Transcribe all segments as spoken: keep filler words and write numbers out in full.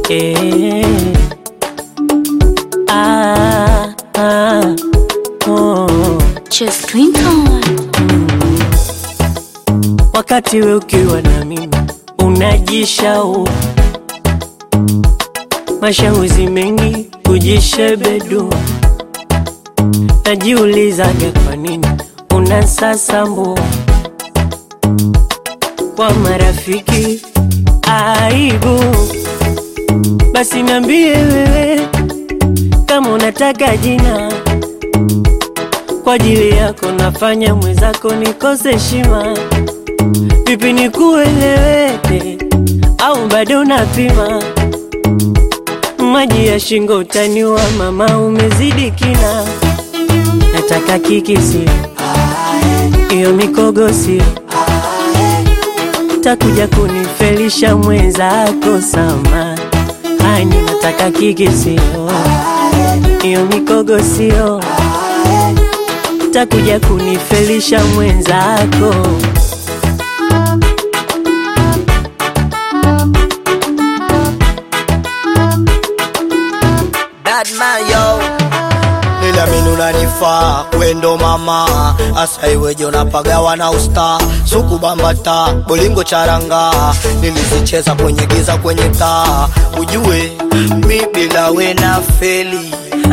eh. Ah, ah, oh. Just Clinton. Mm. Wakati we ukiwa na mimi unajishau, mashauri mengi kujishebedu, najiulizaga kwa nini unasasambu kwa marafiki aibu. Basi niambie wewe kama unataka jina, kwa ajili yako nafanya mwenzako nikose heshima. Vipi nikueleweke au bado unapima? Maji ya shingo utaniwa mama, umezidi kina. Nataka kikisi iyo mikogosi, takuja kunifelisha mwenzako sama. Hani nataka kikisi iyo mikogosi, takuja kunifelisha mwenzako. Bad man yo, nila minu unanifaa, wendo mama. Asa iweje unapagawa na usta, suku bambata, bolingo charanga. Nilizicheza kwenye giza kwenye taa, ujue mi bila we na feli.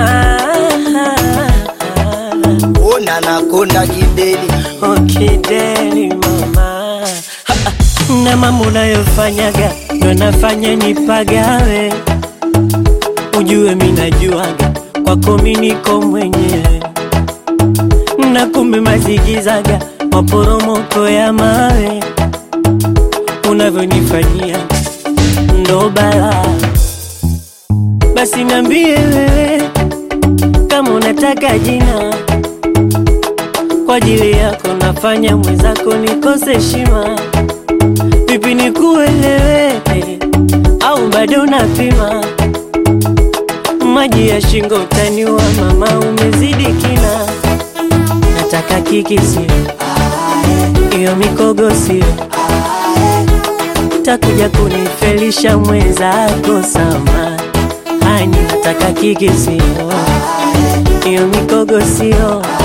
Ona nakonda kideli, oh kideli mama. Na mambo unayofanyaga ndo nafanya nipagawe, ujue minajuaga kwako mimi niko mwenyewe. Na kumbe mazigizaga maporomoko ya mawe, unavyonifanyia ndo bala. Basi niambie wewe kama unataka jina, kwa ajili yako nafanya mwenzako nikose heshima. Vipi nikueleweke au bado unapima? Maji ya shingo utaniwa mama, umezidi kina. Nataka kikisi iyo mikogosi, takuja kunifelisha mwenzako sama. Hani nataka kikisi iyo mikogosi,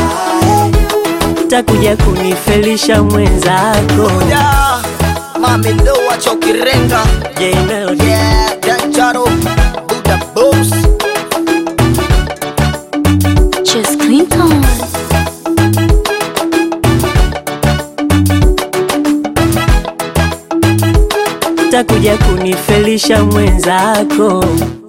takuja kunifelisha mwenzako. yeah. Mami ndo wachokirenga, J Melody, yeah, Danjaro, Buddha Boss. Just Clinton. takuja kunifelisha mwenzako.